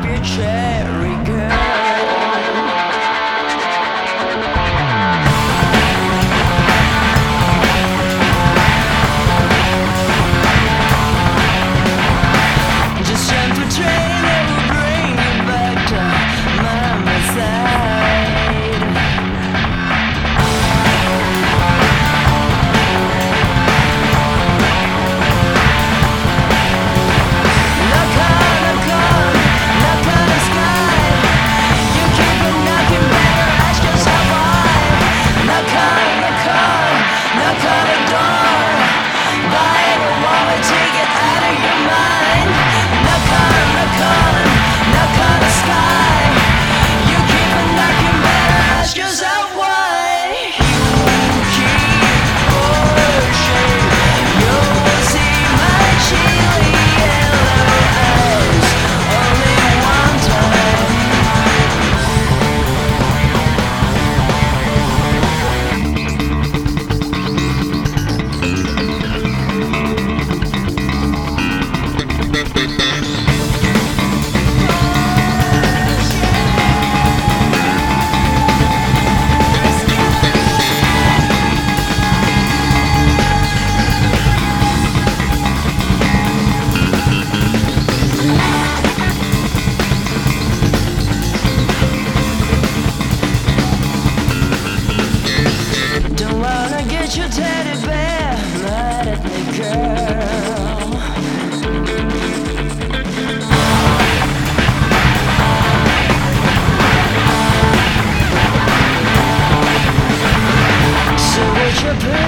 cherry girl. Just jump a train that will bring you back to mama's side. Knock on the sky. You keep on knocking, better ask yourself why. Knock on the door. Buy it or want to take it out of your mind. Knock on the sky. You keep on knocking, better ask yourself why. You keep pushing, you'll see my chilly yellow eyes only one time. Don't wanna get your teddy bear mad at me, girl. So with your